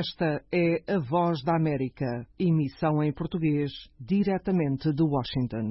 Esta é a Voz da América, emissão em português, diretamente de Washington.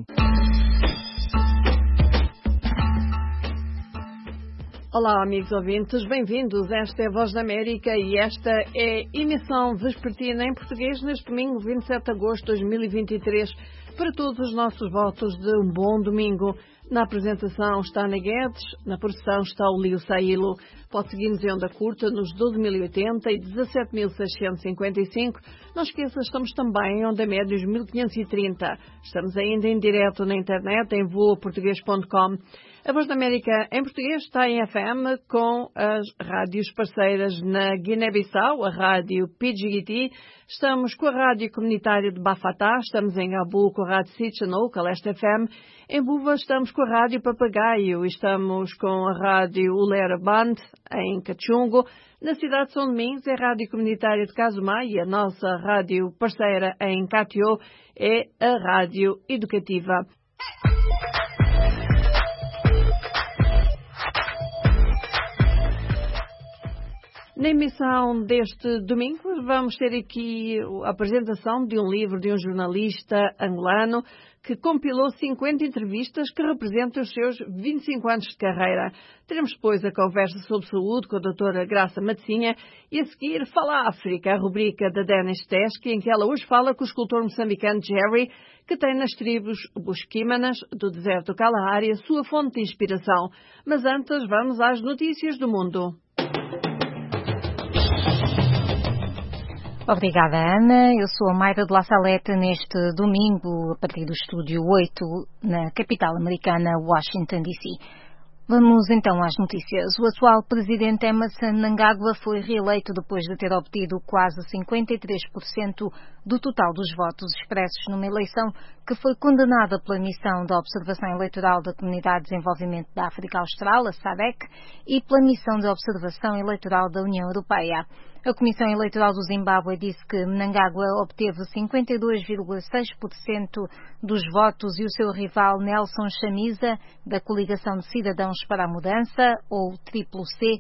Olá, amigos ouvintes, bem-vindos. Esta é a Voz da América e esta é emissão vespertina em português neste domingo, 27 de agosto de 2023, para todos os nossos votos de um bom domingo. Na apresentação está a Ana Guedes, na produção está o Lio Sailo. Pode seguir-nos em onda curta nos 12.080 e 17.655. Não esqueça, estamos também em onda média os 1530. Estamos ainda em direto na internet em voaportugues.com. A Voz da América em português está em FM com as rádios parceiras na Guiné-Bissau, a rádio PGT. Estamos com a rádio comunitária de Bafatá, estamos em Gabu com a rádio Sitchanouk, a Leste FM. Em Buva estamos com a rádio Papagaio, estamos com a rádio Ulera Band em Cachungo. Na cidade de São Domingos é a rádio comunitária de Casumá e a nossa rádio parceira em Catió é a rádio educativa. Na emissão deste domingo vamos ter aqui a apresentação de um livro de um jornalista angolano que compilou 50 entrevistas que representam os seus 25 anos de carreira. Teremos depois a conversa sobre saúde com a doutora Graça Matosinha e a seguir Fala África, a rubrica da Dennis Teske, em que ela hoje fala com o escultor moçambicano Jerry, que tem nas tribos busquímanas do deserto do Kalahari a sua fonte de inspiração. Mas antes vamos às notícias do mundo. Obrigada, Ana. Eu sou a Mayra de La Salete neste domingo, a partir do Estúdio 8, na capital americana, Washington, D.C. Vamos então às notícias. O atual presidente Emmerson Mnangagwa foi reeleito depois de ter obtido quase 53% do total dos votos expressos numa eleição que foi condenada pela Missão de Observação Eleitoral da Comunidade de Desenvolvimento da África Austral, a SADC, e pela Missão de Observação Eleitoral da União Europeia. A Comissão Eleitoral do Zimbábue disse que Mnangagwa obteve 52,6% dos votos e o seu rival Nelson Chamisa, da Coligação de Cidadãos para a Mudança, ou CCC,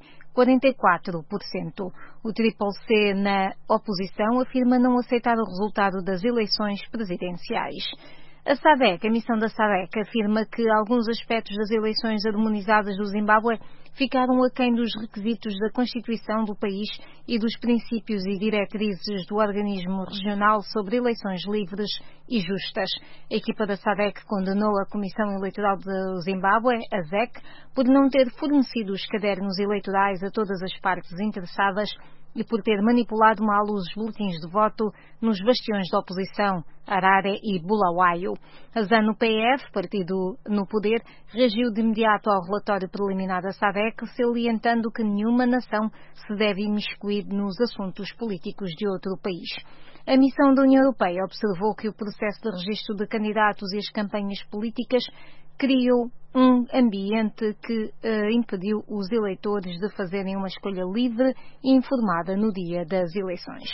44%. O CCC, na oposição, afirma não aceitar o resultado das eleições presidenciais. A SADC, a missão da SADC, afirma que alguns aspectos das eleições harmonizadas do Zimbábue ficaram aquém dos requisitos da Constituição do país e dos princípios e diretrizes do organismo regional sobre eleições livres e justas. A equipa da SADC condenou a Comissão Eleitoral do Zimbábue, a ZEC, por não ter fornecido os cadernos eleitorais a todas as partes interessadas e por ter manipulado mal os boletins de voto nos bastiões da oposição, Harare e Bulawayo. A ZANU-PF, partido no poder, reagiu de imediato ao relatório preliminar da SADC, salientando que nenhuma nação se deve imiscuir nos assuntos políticos de outro país. A missão da União Europeia observou que o processo de registro de candidatos e as campanhas políticas criou um ambiente que impediu os eleitores de fazerem uma escolha livre e informada no dia das eleições.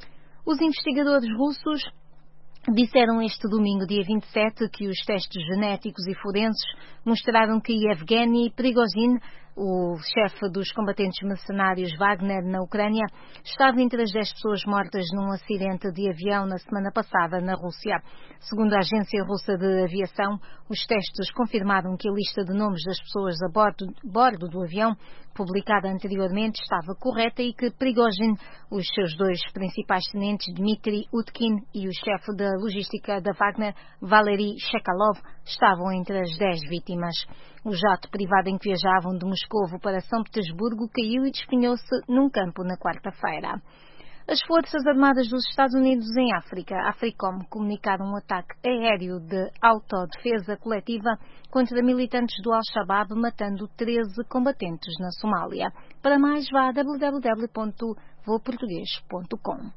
Os investigadores russos disseram este domingo, dia 27, que os testes genéticos e forenses mostraram que Yevgeny Prigozhin, o chefe dos combatentes mercenários Wagner na Ucrânia, estava entre as 10 pessoas mortas num acidente de avião na semana passada na Rússia. Segundo a agência russa de aviação, os testes confirmaram que a lista de nomes das pessoas a bordo do avião, publicada anteriormente, estava correta e que Prigozhin, os seus dois principais tenentes, Dmitry Utkin, e o chefe da logística da Wagner, Valery Shekalov, estavam entre as 10 vítimas. O jato privado em que viajavam de Moscovo para São Petersburgo caiu e despenhou-se num campo na quarta-feira. As Forças Armadas dos Estados Unidos em África, AFRICOM, comunicaram um ataque aéreo de autodefesa coletiva contra militantes do Al-Shabaab, matando 13 combatentes na Somália. Para mais, vá a www.voaportugues.com.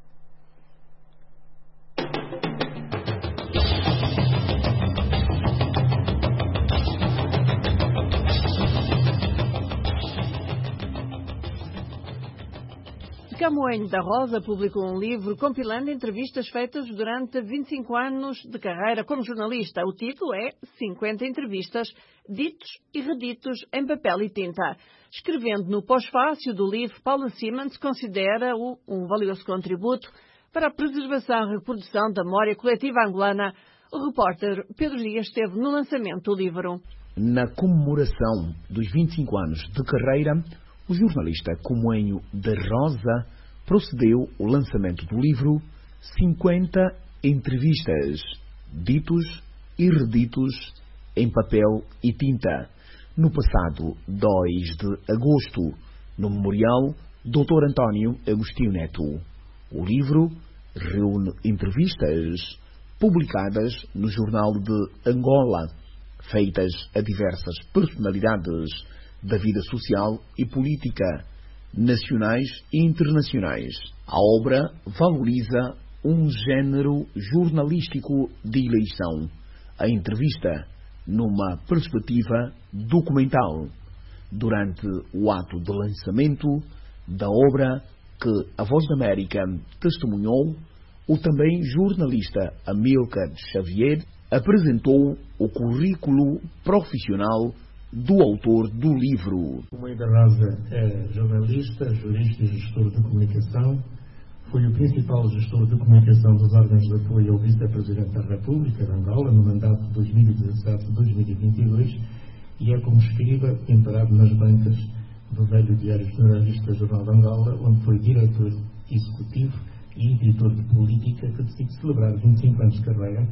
Camoenho da Rosa publicou um livro compilando entrevistas feitas durante 25 anos de carreira como jornalista. O título é 50 entrevistas, ditos e reditos em papel e tinta. Escrevendo no pós-fácio do livro, Paula Simons considera-o um valioso contributo para a preservação e reprodução da memória coletiva angolana. O repórter Pedro Dias esteve no lançamento do livro. Na comemoração dos 25 anos de carreira, o jornalista Camoenho da Rosa procedeu ao lançamento do livro 50 entrevistas, ditos e reditos em papel e tinta, no passado 2 de agosto, no Memorial Dr. António Agostinho Neto. O livro reúne entrevistas publicadas no Jornal de Angola, feitas a diversas personalidades da vida social e política, nacionais e internacionais. A obra valoriza um género jornalístico de eleição, a entrevista, numa perspectiva documental. Durante o ato de lançamento da obra que a Voz da América testemunhou, o também jornalista Amílcar Xavier apresentou o currículo profissional do autor do livro. Camoenho da Rosa é jornalista, jurista e gestor de comunicação. Foi o principal gestor de comunicação dos órgãos de apoio ao Vice-Presidente da República de Angola no mandato de 2017-2022 e é como escriba temperado nas bancas do velho Diário Jornalista Jornal de Angola, onde foi diretor executivo e editor de política, que decide celebrar 25 anos de carreira,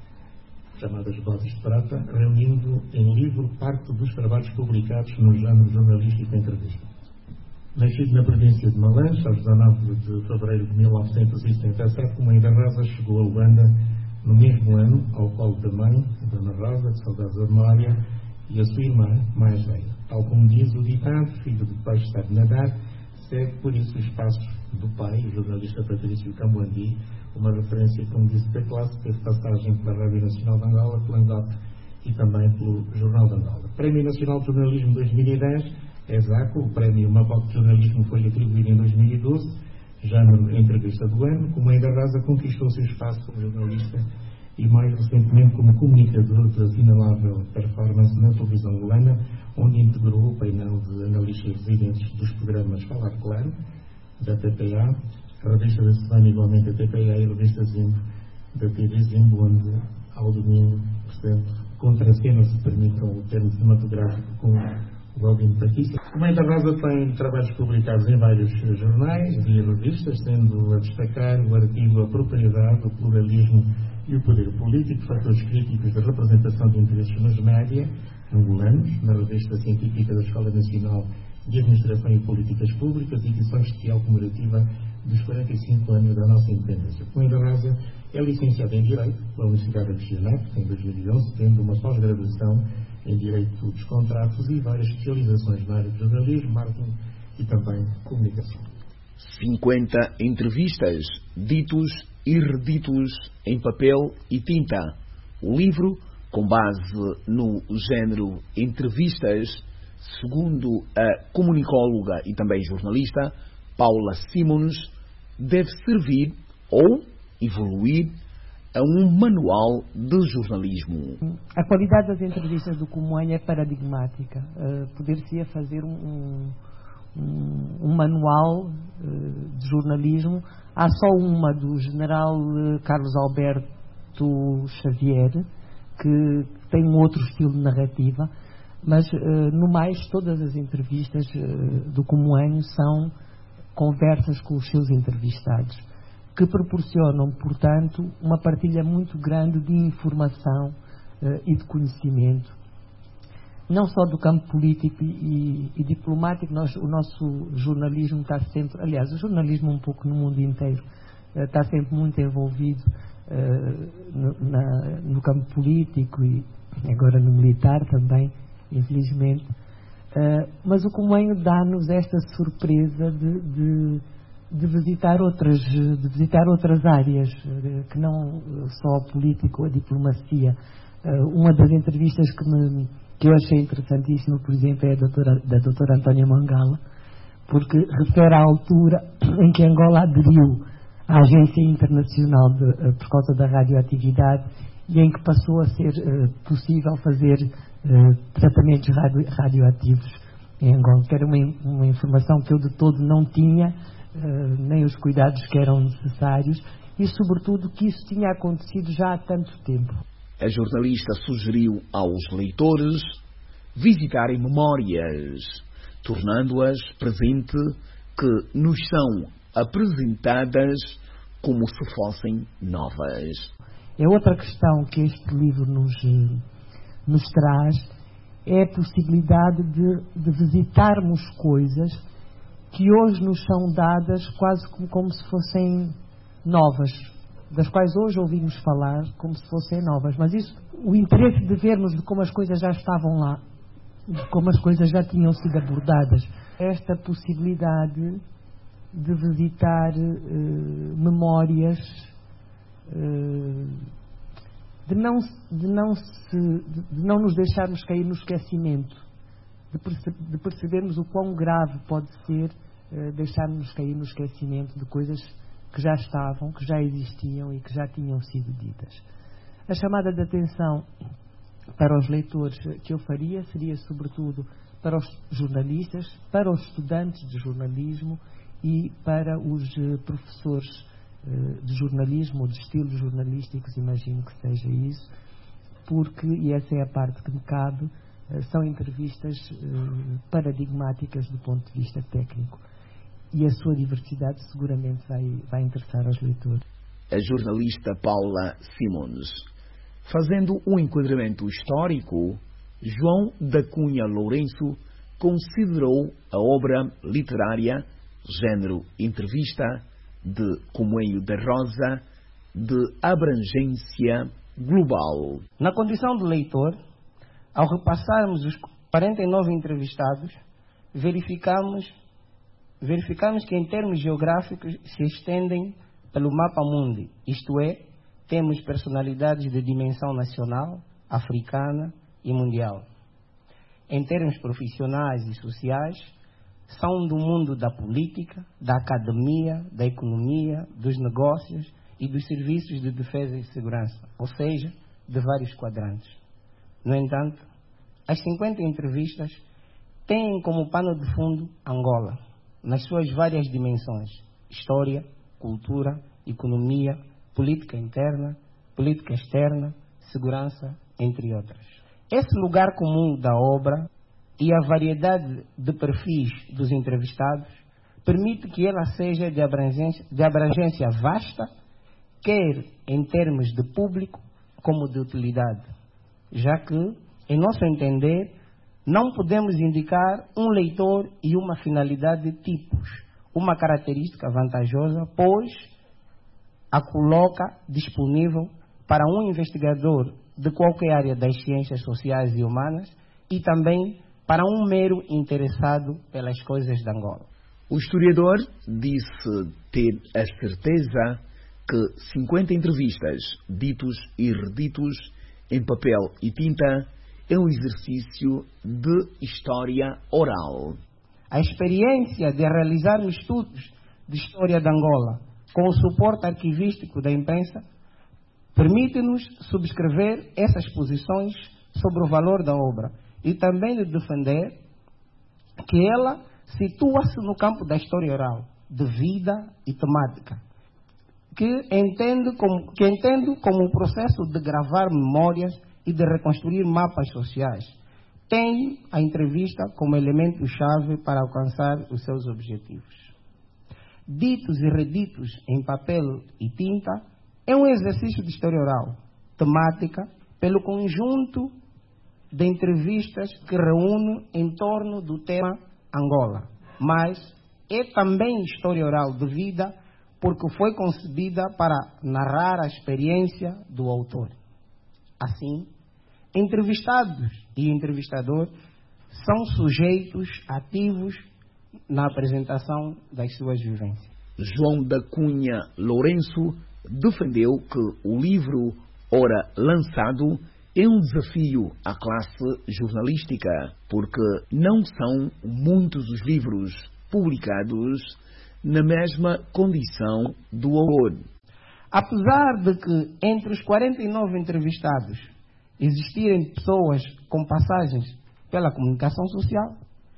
chamadas Botas de Prata, reunindo em livro parte dos trabalhos publicados no género jornalístico e entrevista. Nascido na província de Malanche, aos 19 de fevereiro de 1977, Camoenho da Rosa chegou a Luanda no mesmo ano, ao colo da mãe, Dona Rosa, de saudades da memória, e a sua irmã mais velha. Tal como diz o ditado, filho de peixe sabe nadar, segue por isso os passos do pai, o jornalista Patrício Camboandi, uma referência, como disse, da classe, teve passagem pela Rádio Nacional de Angola, pela ANGOP e também pelo Jornal de Angola. Prémio Nacional de Jornalismo 2010, ESACO, o Prémio Maboc de Jornalismo foi atribuído em 2012, já na entrevista do ano. Camoenho da Rosa conquistou seu espaço como jornalista e mais recentemente como comunicador de assinalável performance na televisão angolana, onde integrou o painel de analistas residentes dos programas Falar Claro, da TPA, a revista da semana igualmente a TPA e a revista Zimbo, da TV Zimbo, onde ao domingo, portanto, contracena, se permitam o termo cinematográfico, com o Albino Patrício. Camoenho da Rosa tem trabalhos publicados em vários jornais e revistas, sendo a destacar o artigo A Propriedade, o Pluralismo e o Poder Político, fatores críticos da representação de interesses nos média angolanos, na revista científica da Escola Nacional de Administração e Políticas Públicas, edição especial comemorativa dos 45 anos da nossa independência. Camoenho da Rosa é licenciado em Direito pela Universidade de Genebra, em 2011, tendo uma pós-graduação em Direito dos Contratos e várias especializações na área de jornalismo, marketing e também comunicação. 50 entrevistas, ditos e reditos em papel e tinta. O livro, com base no género entrevistas, segundo a comunicóloga e também jornalista Paula Simons, deve servir ou evoluir a um manual de jornalismo. A qualidade das entrevistas do Camoenho é paradigmática. Poder-se-ia fazer um manual de jornalismo. Há só uma do general Carlos Alberto Xavier, que tem um outro estilo de narrativa, mas no mais todas as entrevistas do Camoenho são conversas com os seus entrevistados, que proporcionam, portanto, uma partilha muito grande de informação e de conhecimento, não só do campo político e diplomático. O nosso jornalismo está sempre, aliás, o jornalismo um pouco no mundo inteiro, está sempre muito envolvido no campo político e agora no militar também, infelizmente. Mas o Camoenho dá-nos esta surpresa de visitar outras áreas, que não só a política ou a diplomacia. Uma das entrevistas que eu achei interessantíssima, por exemplo, é da doutora Antônia Mangala, porque refere à altura em que Angola aderiu à Agência Internacional por causa da radioatividade e em que passou a ser possível fazer tratamentos radioativos em Angola, que era uma informação que eu de todo não tinha, nem os cuidados que eram necessários, e sobretudo que isso tinha acontecido já há tanto tempo. A jornalista sugeriu aos leitores visitarem memórias, tornando-as presente, que nos são apresentadas como se fossem novas. É outra questão que este livro nos traz, é a possibilidade de visitarmos coisas que hoje nos são dadas quase como se fossem novas, das quais hoje ouvimos falar como se fossem novas. Mas isso, o interesse de vermos de como as coisas já estavam lá, de como as coisas já tinham sido abordadas, esta possibilidade de visitar memórias, de não nos deixarmos cair no esquecimento, de percebermos o quão grave pode ser deixarmos cair no esquecimento de coisas que já estavam, que já existiam e que já tinham sido ditas. A chamada de atenção para os leitores que eu faria seria sobretudo para os jornalistas, para os estudantes de jornalismo e para os professores de jornalismo ou de estilos jornalísticos, imagino que seja isso, porque, e essa é a parte que me cabe, são entrevistas paradigmáticas do ponto de vista técnico. E a sua diversidade seguramente vai interessar aos leitores. A jornalista Paula Simons. Fazendo um enquadramento histórico, João da Cunha Lourenço considerou a obra literária, género entrevista, de Comoenho da Rosa, de abrangência global. Na condição de leitor, ao repassarmos os 49 entrevistados, verificamos que em termos geográficos se estendem pelo mapa mundi, isto é, temos personalidades de dimensão nacional, africana e mundial. Em termos profissionais e sociais, são do mundo da política, da academia, da economia, dos negócios e dos serviços de defesa e segurança, ou seja, de vários quadrantes. No entanto, as 50 entrevistas têm como pano de fundo Angola, nas suas várias dimensões: história, cultura, economia, política interna, política externa, segurança, entre outras. Esse lugar comum da obra e a variedade de perfis dos entrevistados permite que ela seja de abrangência vasta, quer em termos de público como de utilidade, já que, em nosso entender, não podemos indicar um leitor e uma finalidade de tipos, uma característica vantajosa, pois a coloca disponível para um investigador de qualquer área das ciências sociais e humanas e também para um mero interessado pelas coisas de Angola. O historiador disse ter a certeza que 50 entrevistas, ditos e reditos, em papel e tinta, é um exercício de história oral. A experiência de realizar estudos de história de Angola com o suporte arquivístico da imprensa permite-nos subscrever essas posições sobre o valor da obra e também de defender que ela situa-se no campo da história oral, de vida e temática, que entendo como o processo de gravar memórias e de reconstruir mapas sociais. Tem a entrevista como elemento-chave para alcançar os seus objetivos. Ditos e reditos em papel e tinta é um exercício de história oral, temática, pelo conjunto de entrevistas que reúne em torno do tema Angola, mas é também história oral de vida porque foi concebida para narrar a experiência do autor. Assim, entrevistados e entrevistador são sujeitos ativos na apresentação das suas vivências. João da Cunha Lourenço defendeu que o livro, ora lançado, é um desafio à classe jornalística, porque não são muitos os livros publicados na mesma condição do autor. Apesar de que entre os 49 entrevistados existirem pessoas com passagens pela comunicação social,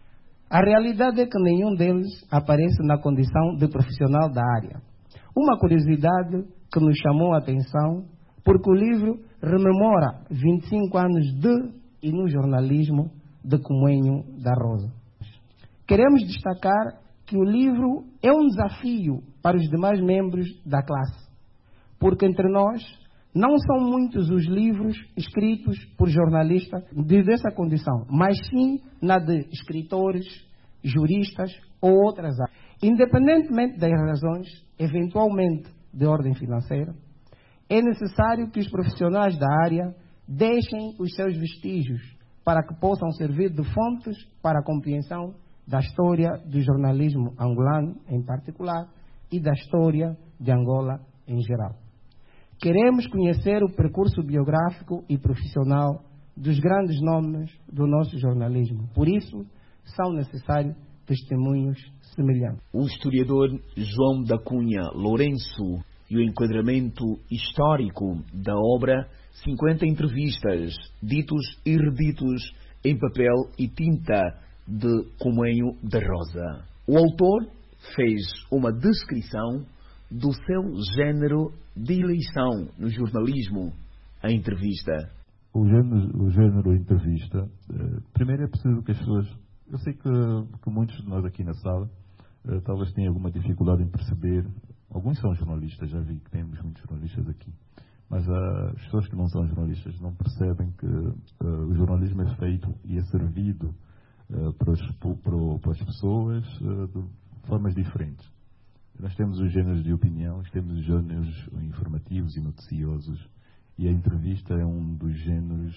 a realidade é que nenhum deles aparece na condição de profissional da área. Uma curiosidade que nos chamou a atenção, porque o livro rememora 25 anos de e no jornalismo de Comunho da Rosa. Queremos destacar que o livro é um desafio para os demais membros da classe, porque entre nós não são muitos os livros escritos por jornalistas dessa condição, mas sim na de escritores, juristas ou outras áreas. Independentemente das razões, eventualmente de ordem financeira, é necessário que os profissionais da área deixem os seus vestígios para que possam servir de fontes para a compreensão da história do jornalismo angolano em particular e da história de Angola em geral. Queremos conhecer o percurso biográfico e profissional dos grandes nomes do nosso jornalismo. Por isso, são necessários testemunhos semelhantes. O historiador João da Cunha Lourenço e o enquadramento histórico da obra 50 entrevistas, ditos e reditos em papel e tinta de Comunho da Rosa. O autor fez uma descrição do seu género de eleição no jornalismo, a entrevista. O género entrevista, primeiro é preciso que as pessoas... Eu sei que muitos de nós aqui na sala talvez tenham alguma dificuldade em perceber. Alguns são jornalistas, já vi que temos muitos jornalistas aqui. Mas as pessoas que não são jornalistas não percebem que o jornalismo é feito e é servido para as pessoas de formas diferentes. Nós temos os géneros de opinião, temos os géneros informativos e noticiosos, e a entrevista é um dos géneros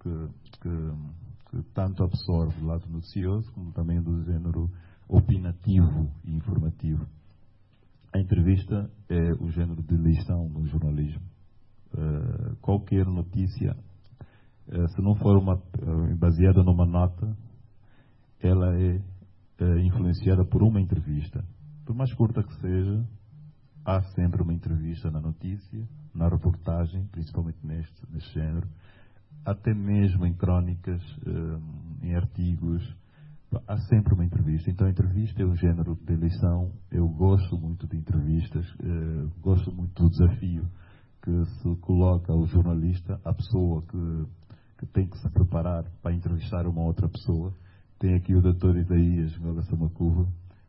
que tanto absorve o lado noticioso como também do género opinativo e informativo. A entrevista é o género de eleição no jornalismo. Qualquer notícia, se não for baseada numa nota, ela é influenciada por uma entrevista. Por mais curta que seja, há sempre uma entrevista na notícia, na reportagem, principalmente neste género, até mesmo em crónicas, em artigos, há sempre uma entrevista. Então a entrevista é um género de eleição. Eu gosto muito de entrevistas, gosto muito do desafio que se coloca ao jornalista, a pessoa que tem que se preparar para entrevistar uma outra pessoa. Tem aqui o Dr. Isaías Ngoga Samakuva,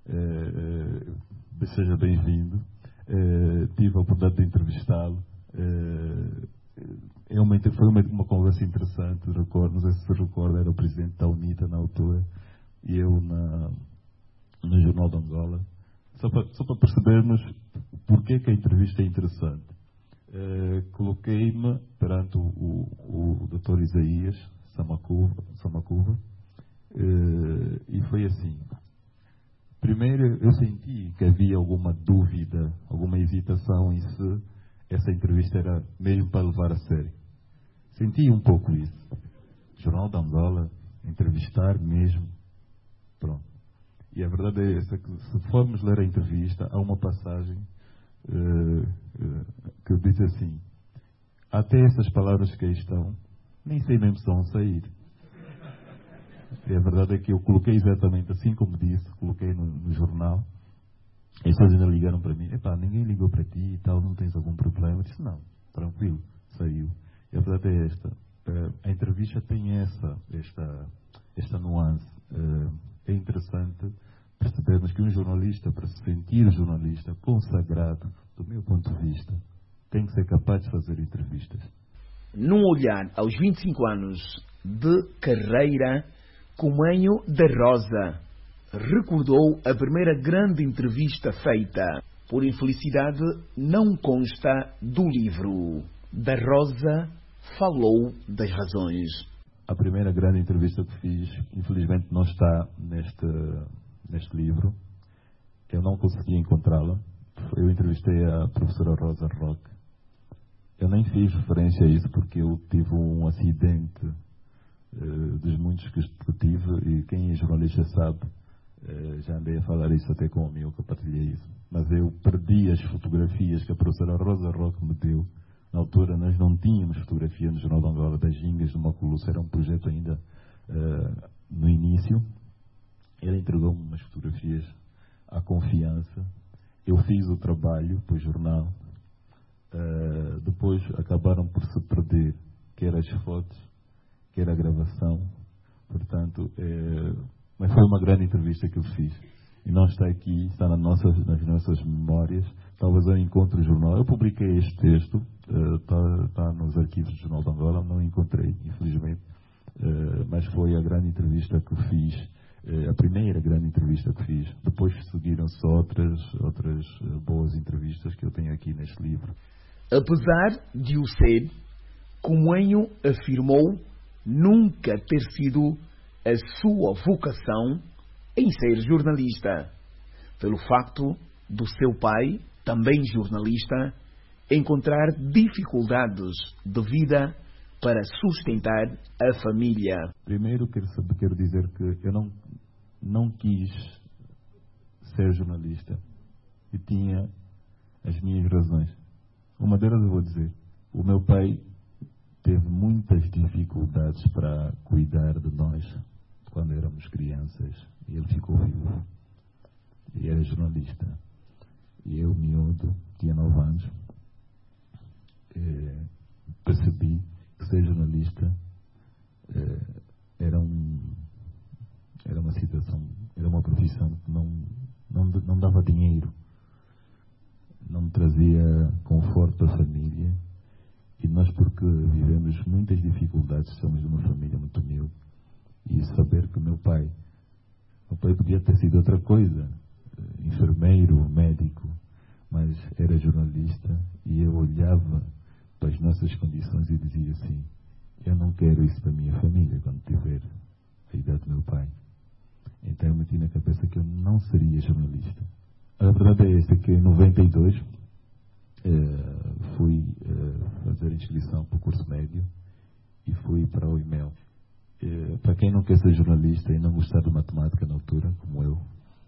seja bem-vindo. Tive a oportunidade de entrevistá-lo. Foi uma conversa interessante, recordo, não sei se se recorda, era o presidente da UNITA na altura, e eu no Jornal de Angola. Só para percebermos porque que a entrevista é interessante. Coloquei-me perante o Dr. Isaías Samakuva, e foi assim. Primeiro, eu senti que havia alguma dúvida, alguma hesitação em se essa entrevista era mesmo para levar a sério. Senti um pouco isso. Jornal de Angola, entrevistar mesmo. Pronto. E a verdade é essa, que se formos ler a entrevista, há uma passagem que diz assim: até essas palavras que aí estão, nem sei mesmo se vão sair. E a verdade é que eu coloquei exatamente assim como disse, coloquei no jornal. As pessoas ainda ligaram para mim: epá, ninguém ligou para ti e tal, não tens algum problema? Eu disse: não, tranquilo, saiu. E a verdade é esta: a entrevista tem esta nuance. É interessante percebermos que um jornalista, para se sentir jornalista consagrado, do meu ponto de vista, tem que ser capaz de fazer entrevistas. Num olhar aos 25 anos de carreira, Comunho da Rosa recordou a primeira grande entrevista feita. Por infelicidade, não consta do livro. Da Rosa falou das razões. A primeira grande entrevista que fiz, infelizmente não está neste livro. Eu não consegui encontrá-la. Eu entrevistei a professora Rosa Roque. Eu nem fiz referência a isso porque eu tive um acidente dos muitos que tive, e quem é jornalista sabe, Já andei a falar isso até com o amigo que partilhei isso. Mas eu perdi as fotografias que a professora Rosa Roque me deu. Na altura nós não tínhamos fotografia no Jornal de Angola das gingas do Maculuce, era um projeto ainda no início. Ele entregou-me umas fotografias à confiança. Eu fiz o trabalho para o jornal. Depois acabaram por se perder, quer as fotos, quer a gravação. Portanto, mas foi uma grande entrevista que eu fiz. E não está aqui, está nas nossas memórias. Talvez eu encontre o jornal. Eu publiquei este texto, está nos arquivos do Jornal de Angola, não encontrei, infelizmente. Mas foi a grande entrevista que eu fiz, a primeira grande entrevista que fiz. Depois seguiram-se outras boas entrevistas que eu tenho aqui neste livro. Apesar de o ser, Comoenho afirmou nunca ter sido a sua vocação em ser jornalista, pelo facto do seu pai, também jornalista, encontrar dificuldades de vida para sustentar a família. Primeiro quero dizer que eu não quis ser jornalista e tinha as minhas razões. Uma delas eu vou dizer, o meu pai teve muitas dificuldades para cuidar de nós quando éramos crianças. E ele ficou vivo. E era jornalista. E eu, miúdo, tinha 9 anos, percebi que ser jornalista era uma situação, era uma profissão que não dava dinheiro, não me trazia conforto para a família. E nós, porque vivemos muitas dificuldades, somos de uma família muito humilde, e saber que meu pai podia ter sido outra coisa, enfermeiro, médico, mas era jornalista, e eu olhava para as nossas condições e dizia assim, eu não quero isso para a minha família quando tiver a idade do meu pai. Então eu meti na cabeça que eu não seria jornalista. A verdade é esta, que em 92 fui fazer inscrição para o curso médio e fui para o IMEL. Para quem não quer ser jornalista e não gostar de matemática na altura, como eu,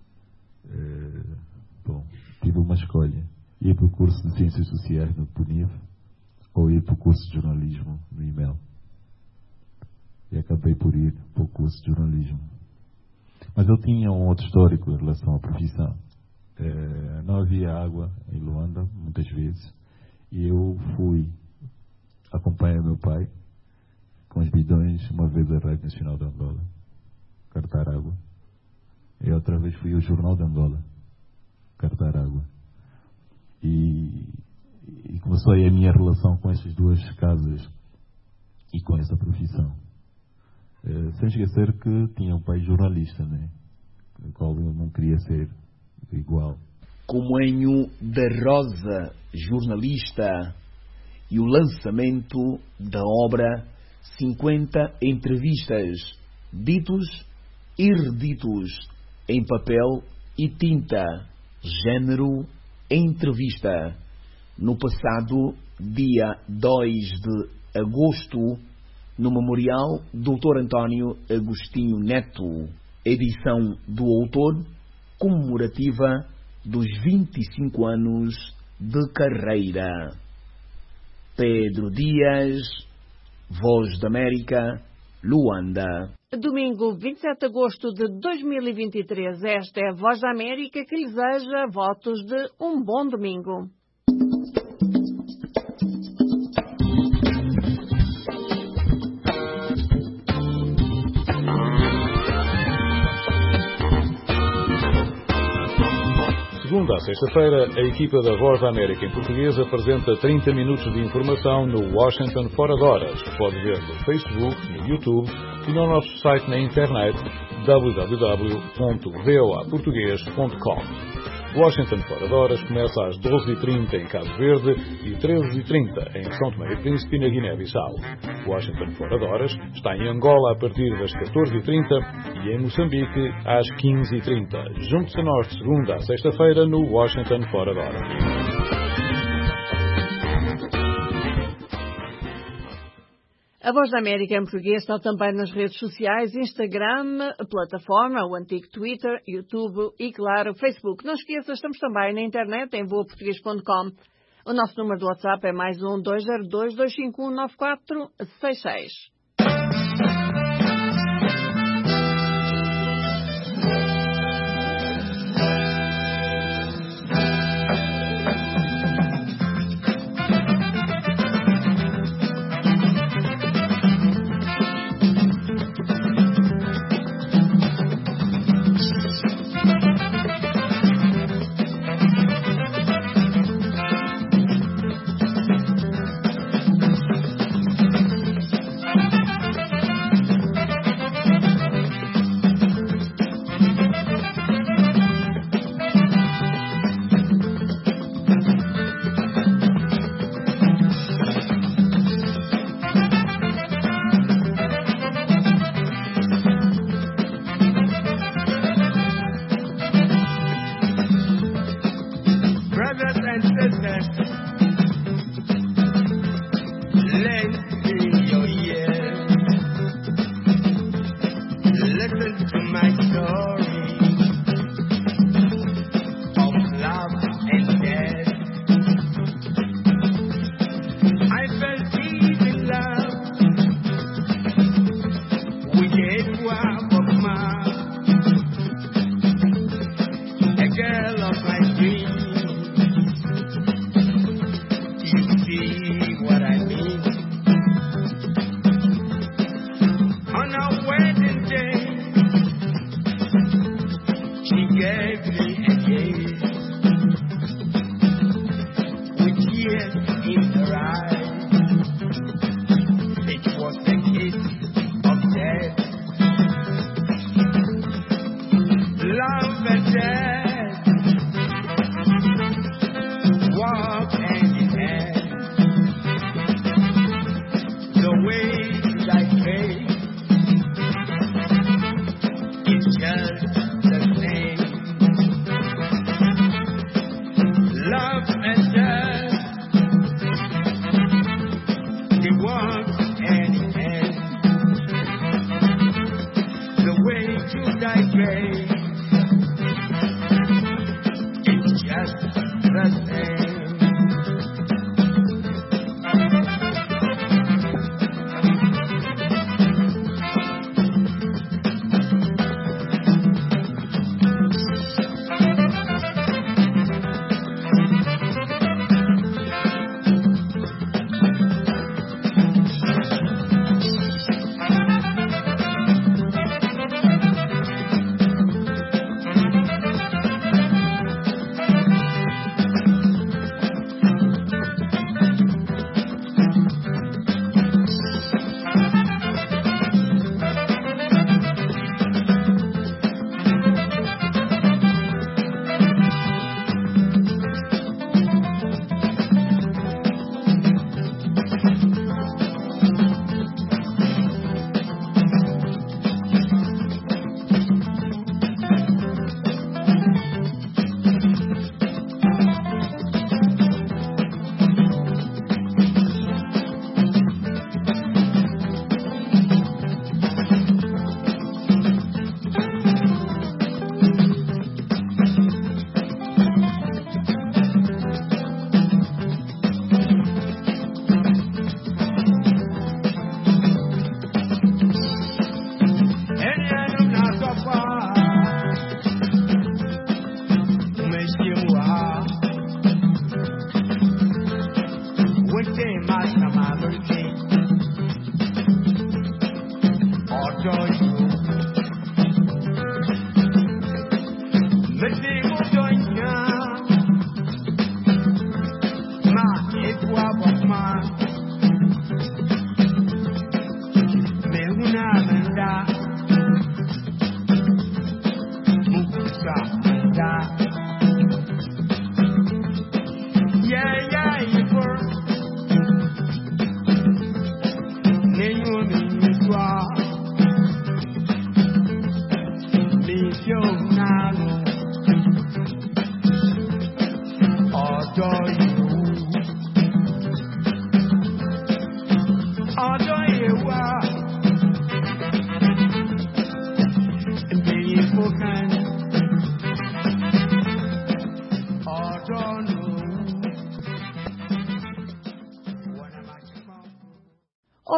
tive uma escolha: ir para o curso de Ciências Sociais no PUNIV ou ir para o curso de jornalismo no IMEL. E acabei por ir para o curso de jornalismo. Mas eu tinha um outro histórico em relação à profissão. Não havia água em Luanda, muitas vezes, e eu fui acompanhar meu pai com os bidões uma vez à Rádio Nacional de Angola, cartar água. E outra vez fui ao Jornal de Angola, cartar água. E começou aí a minha relação com essas duas casas e com essa profissão. Sem esquecer que tinha um pai jornalista, né? O qual eu não queria ser igual. Comoenho da Rosa, jornalista, e o lançamento da obra 50 entrevistas, ditos e reditos, em papel e tinta, gênero entrevista, no passado dia 2 de agosto, no Memorial Dr. António Agostinho Neto, edição do autor comemorativa dos 25 anos de carreira. Pedro Dias, Voz da América, Luanda. Domingo, 27 de agosto de 2023. Esta é a Voz da América que lhe deseja votos de um bom domingo. Segunda a sexta-feira, a equipa da Voz da América em português apresenta 30 minutos de informação no Washington Fora de Horas, que pode ver no Facebook, no YouTube e no nosso site na internet www.voaportugues.com. Washington Fora de Horas começa às 12h30 em Cabo Verde e 13h30 em São Tomé e Príncipe, na Guiné-Bissau. Washington Fora de Horas está em Angola a partir das 14h30 e em Moçambique às 15h30. Junte-se a nós de segunda a sexta-feira no Washington Fora de Horas. A Voz da América em português está também nas redes sociais, Instagram, plataforma, o antigo Twitter, YouTube e, claro, Facebook. Não esqueça, estamos também na internet em voaportuguês.com. O nosso número de WhatsApp é mais 1-202-251-9466.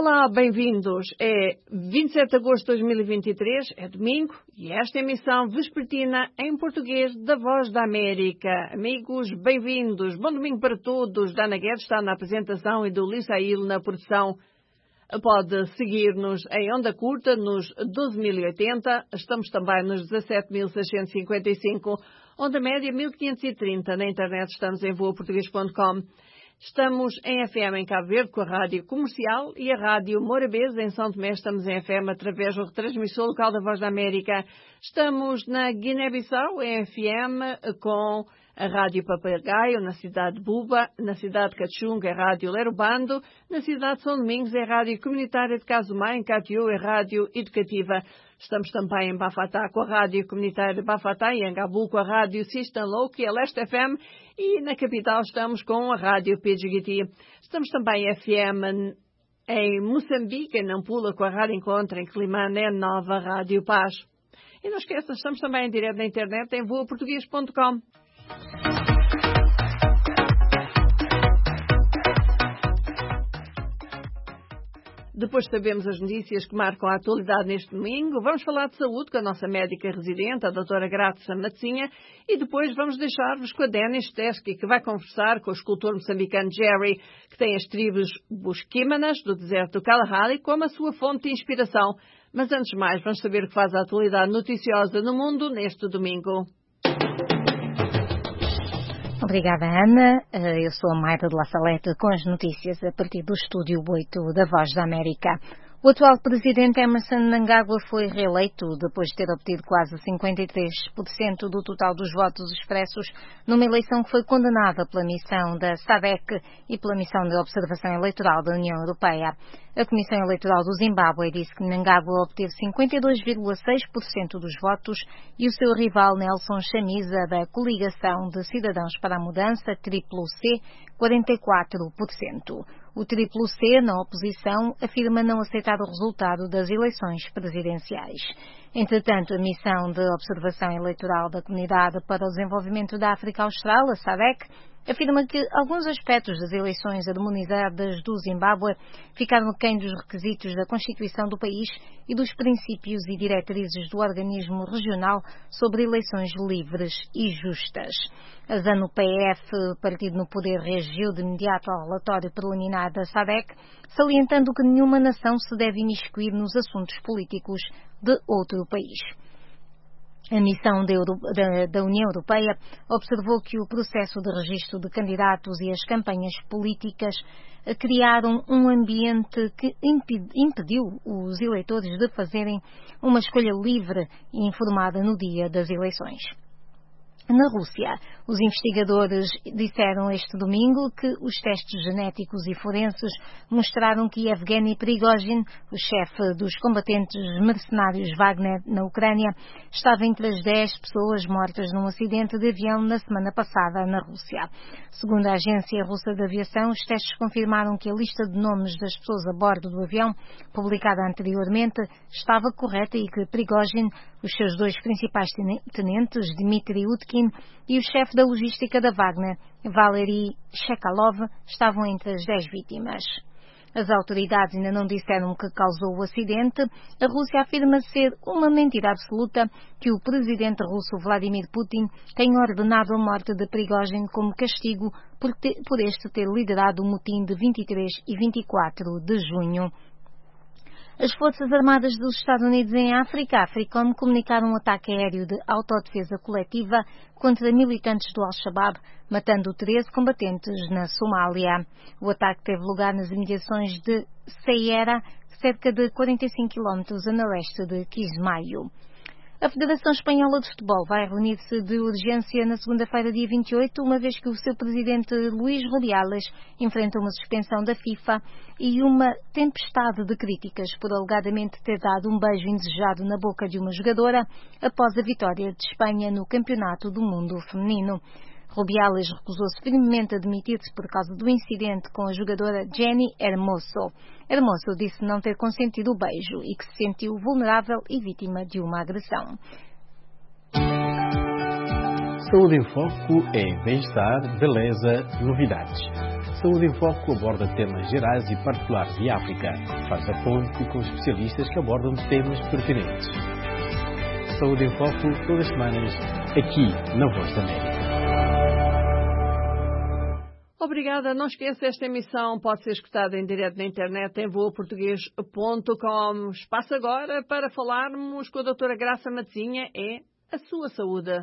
Olá, bem-vindos. É 27 de agosto de 2023, é domingo, e esta é a emissão vespertina em português da Voz da América. Amigos, bem-vindos. Bom domingo para todos. Dana Guedes está na apresentação e do Lissail na produção. Pode seguir-nos em onda curta nos 12.080. Estamos também nos 17.655. Onda média 1.530. Na internet estamos em voaportuguês.com. Estamos em FM em Cabo Verde com a Rádio Comercial e a Rádio Morabeza em São Tomé. Estamos em FM através do retransmissor local da Voz da América. Estamos na Guiné-Bissau em FM com a Rádio Papagaio na cidade de Buba, na cidade de Cachunga é a Rádio Lerubando, na cidade de São Domingos é a Rádio Comunitária de Casumá, em Catiú é a Rádio Educativa. Estamos também em Bafatá com a Rádio Comunitária de Bafatá e em Gabu com a Rádio Sistan Louco e a Leste FM, e na capital estamos com a Rádio Pidgiti. Estamos também em FM em Moçambique, em Nampula, com a Rádio Encontro, em Climane, Nova Rádio Paz. E não esqueçam, estamos também em direto na internet em voaportuguês.com. Depois sabemos as notícias que marcam a atualidade neste domingo. Vamos falar de saúde com a nossa médica residente, a doutora Graça Matzinha, e depois vamos deixar-vos com a Denis Teski, que vai conversar com o escultor moçambicano Jerry, que tem as tribos Busquimanas, do deserto do Kalahari, como a sua fonte de inspiração. Mas antes de mais, vamos saber o que faz a atualidade noticiosa no mundo neste domingo. Obrigada, Ana. Eu sou a Mayra de La Salete com as notícias a partir do Estúdio 8 da Voz da América. O atual presidente Emmerson Mnangagwa foi reeleito depois de ter obtido quase 53% do total dos votos expressos numa eleição que foi condenada pela missão da SADC e pela missão de observação eleitoral da União Europeia. A Comissão Eleitoral do Zimbábue disse que Mnangagwa obteve 52,6% dos votos e o seu rival Nelson Chamisa, da Coligação de Cidadãos para a Mudança, CCC, 44%. O CCC, na oposição, afirma não aceitar o resultado das eleições presidenciais. Entretanto, a Missão de Observação Eleitoral da Comunidade para o Desenvolvimento da África Austral, a SADC, afirma que alguns aspectos das eleições harmonizadas do Zimbábue ficaram aquém dos requisitos da Constituição do país e dos princípios e diretrizes do organismo regional sobre eleições livres e justas. A ZANU-PF, partido no poder, reagiu de imediato ao relatório preliminar da SADC, salientando que nenhuma nação se deve imiscuir nos assuntos políticos de outro país. A missão da União Europeia observou que o processo de registro de candidatos e as campanhas políticas criaram um ambiente que impediu os eleitores de fazerem uma escolha livre e informada no dia das eleições. Na Rússia, os investigadores disseram este domingo que os testes genéticos e forenses mostraram que Evgeny Prigozhin, o chefe dos combatentes mercenários Wagner na Ucrânia, estava entre as 10 pessoas mortas num acidente de avião na semana passada na Rússia. Segundo a Agência Russa de Aviação, os testes confirmaram que a lista de nomes das pessoas a bordo do avião, publicada anteriormente, estava correta e que Prigozhin, os seus dois principais tenentes, Dmitry Utkin, e o chefe da logística da Wagner, Valery Chekalov, estavam entre as 10 vítimas. As autoridades ainda não disseram o que causou o acidente. A Rússia afirma ser uma mentira absoluta que o presidente russo Vladimir Putin tenha ordenado a morte de Prigozhin como castigo por este ter liderado o motim de 23 e 24 de junho. As Forças Armadas dos Estados Unidos em África, AFRICOM, comunicaram um ataque aéreo de autodefesa coletiva contra militantes do Al-Shabaab, matando 13 combatentes na Somália. O ataque teve lugar nas imediações de Seyera, cerca de 45 km a noroeste de Kismayo. A Federação Espanhola de Futebol vai reunir-se de urgência na segunda-feira, dia 28, uma vez que o seu presidente Luís Rubiales enfrenta uma suspensão da FIFA e uma tempestade de críticas por alegadamente ter dado um beijo indesejado na boca de uma jogadora após a vitória de Espanha no Campeonato do Mundo Feminino. Rubiales recusou-se firmemente a demitir-se por causa do incidente com a jogadora Jenny Hermoso. Hermoso disse não ter consentido o beijo e que se sentiu vulnerável e vítima de uma agressão. Saúde em Foco é bem-estar, beleza, novidades. Saúde em Foco aborda temas gerais e particulares de África. Faz a ponte com especialistas que abordam temas pertinentes. Saúde em Foco, todas as semanas, aqui na Voz da América. Obrigada. Não esqueça, esta emissão pode ser escutada em direto na internet em voaportugues.com. Espaço agora para falarmos com a doutora Graça Matezinha. É a sua saúde.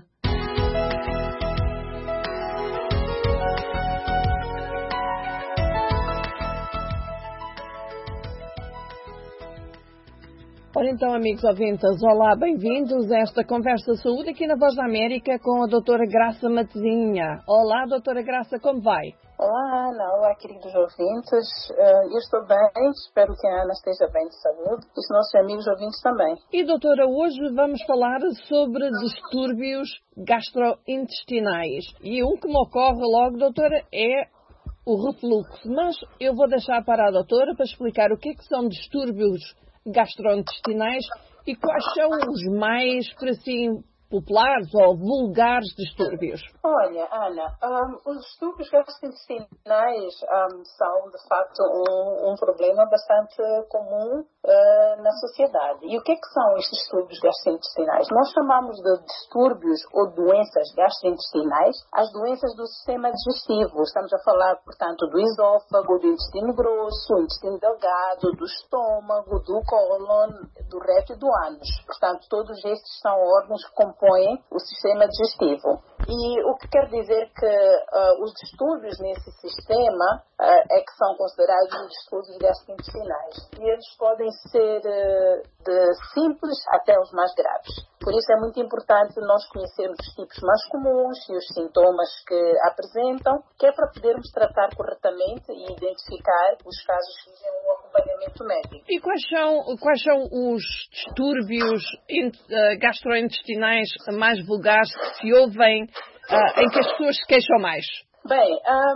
Ora então, amigos ouvintes, olá, bem-vindos a esta Conversa de Saúde aqui na Voz da América com a doutora Graça Matezinha. Olá, doutora Graça, como vai? Olá, Ana. Olá, queridos ouvintes. Eu estou bem, espero que a Ana esteja bem de saúde e os nossos amigos ouvintes também. E, doutora, hoje vamos falar sobre distúrbios gastrointestinais. E um que me ocorre logo, doutora, é o refluxo. Mas eu vou deixar para a doutora para explicar o que são distúrbios gastrointestinais e quais são os mais, por assim, populares ou vulgares distúrbios. Olha, Ana, os distúrbios gastrointestinais são, de facto, um problema bastante comum na sociedade. E o que são estes distúrbios gastrointestinais? Nós chamamos de distúrbios ou doenças gastrointestinais as doenças do sistema digestivo. Estamos a falar, portanto, do esôfago, do intestino grosso, do intestino delgado, do estômago, do cólon, do reto e do ânus. Portanto, todos estes são órgãos que compõem o sistema digestivo. E o que quer dizer que os distúrbios nesse sistema é que são considerados distúrbios gastrointestinais. E eles podem ser de simples até os mais graves. Por isso é muito importante nós conhecermos os tipos mais comuns e os sintomas que apresentam, que é para podermos tratar corretamente e identificar os casos que exigem um acompanhamento médico. E quais são os distúrbios gastrointestinais mais vulgares que se ouvem, em que as pessoas se queixam mais? Bem,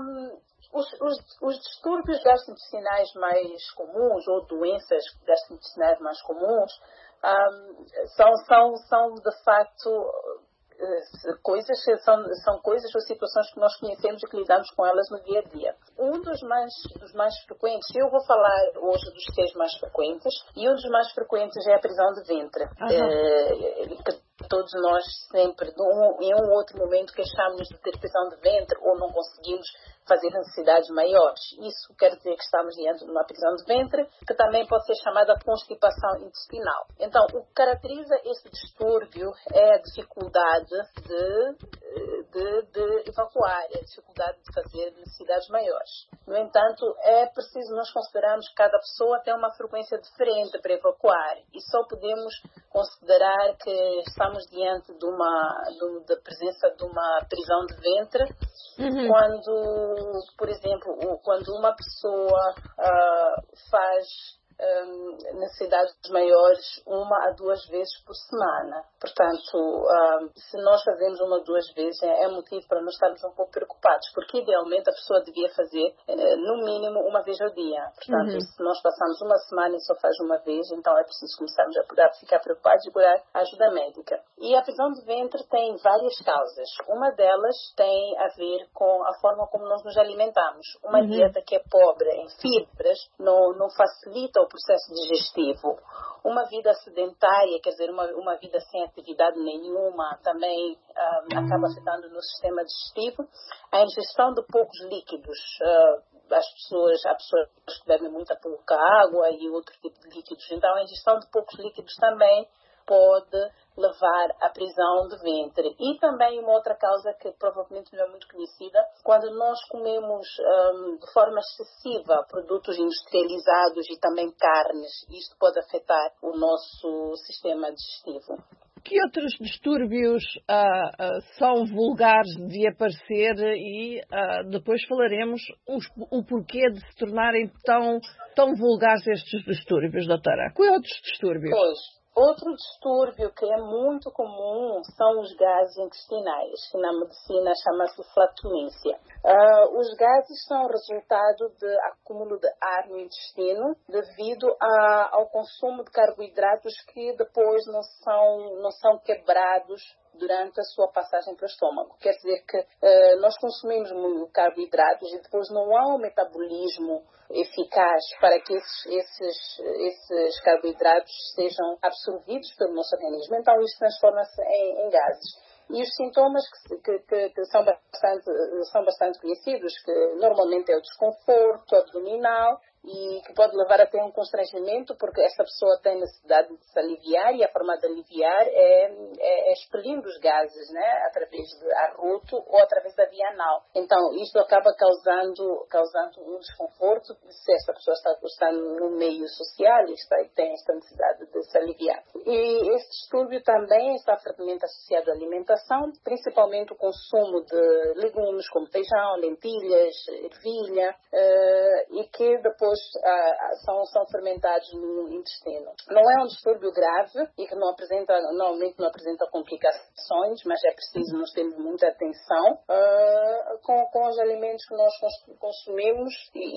os distúrbios gastrointestinais mais comuns ou doenças gastrointestinais mais comuns são de facto são coisas ou situações que nós conhecemos e que lidamos com elas no dia a dia. Um dos mais frequentes, eu vou falar hoje dos 6 mais frequentes, e um dos mais frequentes é a prisão de ventre. Que todos nós sempre, em um outro momento, queixamos de ter prisão de ventre ou não conseguimos fazer necessidades maiores. Isso quer dizer que estamos diante de uma prisão de ventre, que também pode ser chamada constipação intestinal. Então, o que caracteriza este distúrbio é a dificuldade de evacuar, a dificuldade de fazer necessidades maiores. No entanto, é preciso nós considerarmos que cada pessoa tem uma frequência diferente para evacuar e só podemos considerar que estamos diante da presença de uma prisão de ventre quando, por exemplo, quando uma pessoa faz necessidades maiores 1 a 2 vezes por semana. Portanto, se nós fazemos 1 ou 2 vezes, é motivo para nós estarmos um pouco preocupados, porque idealmente a pessoa devia fazer no mínimo 1 vez ao dia. Portanto, se nós passamos 1 semana e só faz 1 vez, então é preciso começarmos a ficar preocupados e procurar ajuda médica. E a prisão de ventre tem várias causas. Uma delas tem a ver com a forma como nós nos alimentamos. Uma dieta que é pobre em fibras não facilita o processo digestivo. Uma vida sedentária, quer dizer, uma vida sem atividade nenhuma, também acaba afetando no sistema digestivo. A ingestão de poucos líquidos, há pessoas que bebem muita pouca água e outro tipo de líquidos. Então, a ingestão de poucos líquidos também pode levar à prisão de ventre. E também uma outra causa que provavelmente não é muito conhecida, quando nós comemos de forma excessiva produtos industrializados e também carnes, isto pode afetar o nosso sistema digestivo. Que outros distúrbios são vulgares de aparecer e depois falaremos o porquê de se tornarem tão vulgares estes distúrbios, doutora? Quais outros distúrbios? Pois. Outro distúrbio que é muito comum são os gases intestinais, que na medicina chama-se flatulência. Os gases são resultado de acúmulo de ar no intestino devido ao consumo de carboidratos que depois não são quebrados durante a sua passagem para o estômago. Quer dizer que nós consumimos carboidratos e depois não há um metabolismo eficaz para que esses carboidratos sejam absorvidos pelo nosso organismo. Então, isso transforma-se em gases. E os sintomas que são bastante conhecidos, que normalmente é o desconforto abdominal, e que pode levar até um constrangimento, porque essa pessoa tem necessidade de se aliviar, e a forma de aliviar é expelindo os gases, né, através do arroto ou através da via anal. Então, isto acaba causando um desconforto se essa pessoa está no meio social e tem esta necessidade de se aliviar. E este distúrbio também está fortemente associado à alimentação, principalmente o consumo de legumes como feijão, lentilhas, ervilha, e que depois são fermentados no intestino. Não é um distúrbio grave e que normalmente não apresenta complicações, mas é preciso nós termos muita atenção com os alimentos que nós consumimos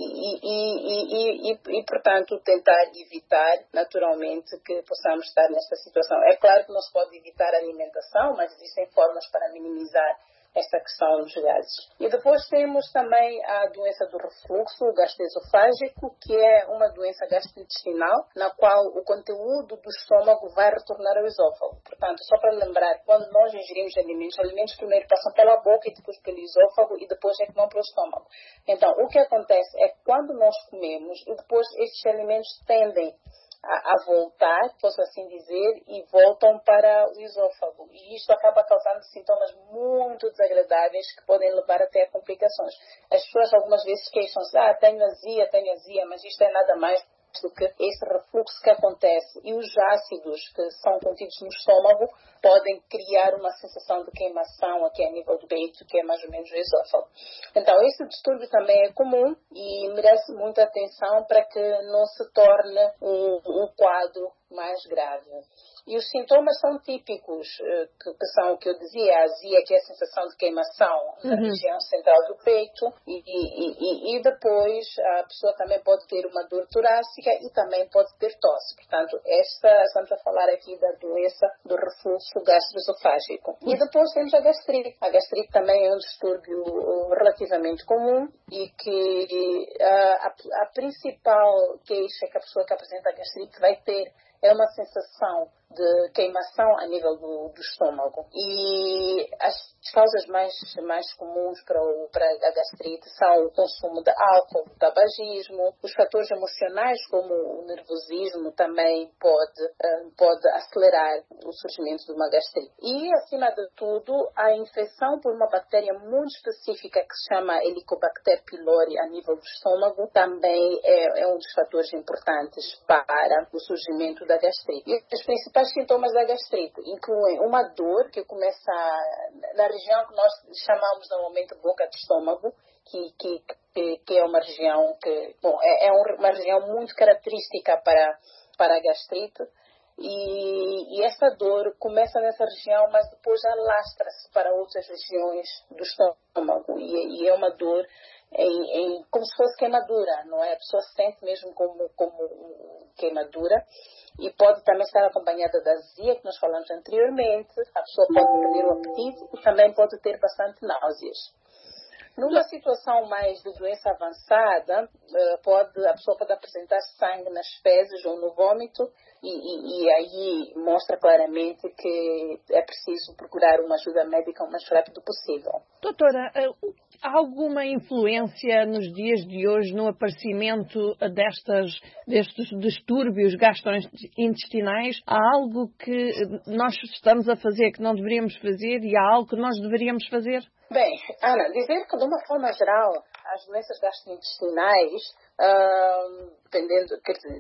e, portanto, tentar evitar naturalmente que possamos estar nesta situação. É claro que não se pode evitar a alimentação, mas existem formas para minimizar esta questão dos gases. E depois temos também a doença do refluxo gastroesofágico, que é uma doença gastrointestinal, na qual o conteúdo do estômago vai retornar ao esôfago. Portanto, só para lembrar, quando nós ingerimos alimentos primeiro passam pela boca e depois pelo esôfago e depois é que vão para o estômago. Então, o que acontece é que quando nós comemos e depois estes alimentos tendem a voltar, posso assim dizer, e voltam para o esôfago. E isto acaba causando sintomas muito desagradáveis que podem levar até a complicações. As pessoas algumas vezes queixam-se, tenho azia, mas isto é nada mais do que esse refluxo que acontece. E os ácidos que são contidos no estômago podem criar uma sensação de queimação aqui a nível do peito, que é mais ou menos o esôfago. Então, esse distúrbio também é comum e merece muita atenção para que não se torne um quadro mais grave. E os sintomas são típicos, que são o que eu dizia, a azia, que é a sensação de queimação na região central do peito, e depois a pessoa também pode ter uma dor torácica e também pode ter tosse. Portanto, estamos a falar aqui da doença do refluxo gastroesofágico. E depois temos a gastrite. A gastrite também é um distúrbio relativamente comum e que a principal queixa que a pessoa que apresenta a gastrite vai ter é uma sensação de queimação a nível do estômago. E as causas mais comuns para a gastrite são o consumo de álcool, o tabagismo, os fatores emocionais como o nervosismo também pode acelerar o surgimento de uma gastrite. E, acima de tudo, a infecção por uma bactéria muito específica que se chama Helicobacter pylori a nível do estômago também é um dos fatores importantes para o surgimento da gastrite. E os principais sintomas da gastrite incluem uma dor que começa na região que nós chamamos normalmente boca de estômago, que é uma região uma região muito característica para a gastrite. E essa dor começa nessa região, mas depois alastra-se para outras regiões do estômago. E é uma dor como se fosse queimadura, não é? A pessoa sente mesmo como queimadura. E pode também estar acompanhada da azia, que nós falamos anteriormente. A pessoa pode perder o apetite e também pode ter bastante náuseas. Numa situação mais de doença avançada, a pessoa pode apresentar sangue nas fezes ou no vômito e aí mostra claramente que é preciso procurar uma ajuda médica o mais rápido possível. Doutora, há alguma influência nos dias de hoje no aparecimento destes distúrbios gastrointestinais? Há algo que nós estamos a fazer que não deveríamos fazer e há algo que nós deveríamos fazer? Bem, Ana, dizer que de uma forma geral as doenças gastrointestinais, dependendo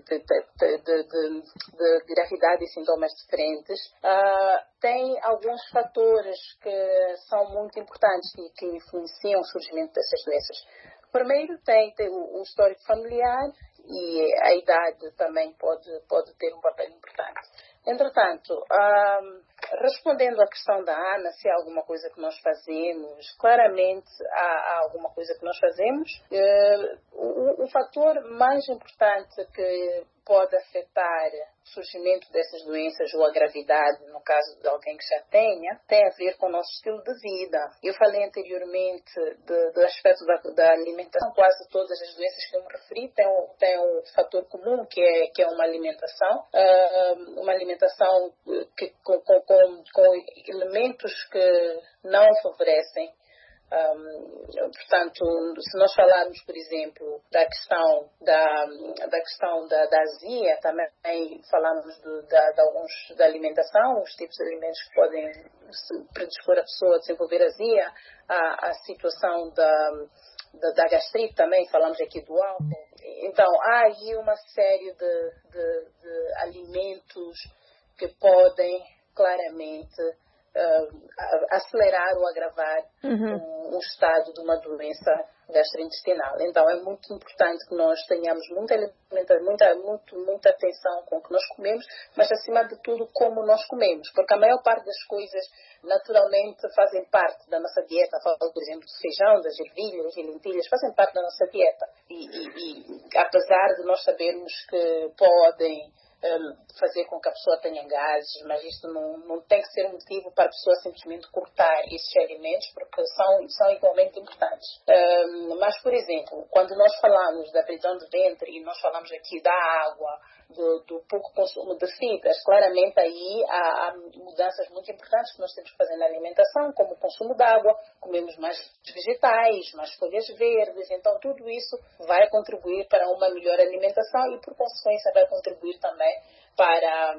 de gravidade e sintomas diferentes, têm alguns fatores que são muito importantes e que influenciam o surgimento dessas doenças. Primeiro tem o histórico familiar e a idade também pode ter um papel importante. Entretanto, respondendo à questão da Ana, se há alguma coisa que nós fazemos, claramente há alguma coisa que nós fazemos. o fator mais importante que pode afetar o surgimento dessas doenças ou a gravidade, no caso de alguém que já tenha, tem a ver com o nosso estilo de vida. Eu falei anteriormente do aspecto da alimentação. Quase todas as doenças que eu me referi têm um fator comum, que é uma alimentação com elementos que não favorecem. Portanto, se nós falarmos, por exemplo, da questão da azia, também falamos da alimentação, os tipos de alimentos que podem predispor a pessoa a desenvolver azia, a situação da gastrite também, falamos aqui do álcool. Então, há aí uma série de alimentos que podem claramente acelerar ou agravar o estado de uma doença gastrointestinal. Então é muito importante que nós tenhamos muita atenção com o que nós comemos, mas acima de tudo como nós comemos, porque a maior parte das coisas naturalmente fazem parte da nossa dieta. Falo, por exemplo, do feijão, das ervilhas e lentilhas, fazem parte da nossa dieta e apesar de nós sabermos que podem fazer com que a pessoa tenha gases, mas isto não tem que ser um motivo para a pessoa simplesmente cortar esses alimentos, porque são igualmente importantes. Mas, por exemplo, quando nós falamos da prisão de ventre e nós falamos aqui da água, do pouco consumo de fibras, claramente aí há mudanças muito importantes que nós temos que fazer na alimentação, como o consumo de água, comemos mais vegetais, mais folhas verdes, então tudo isso vai contribuir para uma melhor alimentação e, por consequência, vai contribuir também para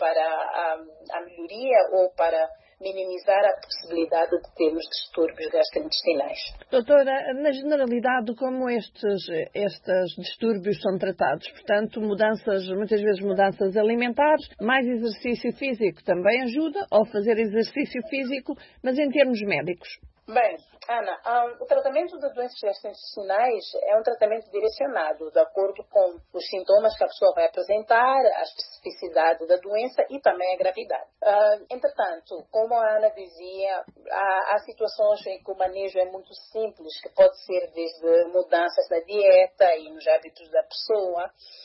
a melhoria ou para minimizar a possibilidade de termos distúrbios gastrointestinais. Doutora, na generalidade, como estes distúrbios são tratados? Portanto, muitas vezes mudanças alimentares, mais exercício físico também ajuda, ou fazer exercício físico, mas em termos médicos? Bem, Ana, o tratamento de doenças gastrointestinais é um tratamento direcionado de acordo com os sintomas que a pessoa vai apresentar, a especificidade da doença e também a gravidade. Entretanto, como a Ana dizia, há situações em que o manejo é muito simples, que pode ser desde mudanças na dieta e nos hábitos da pessoa,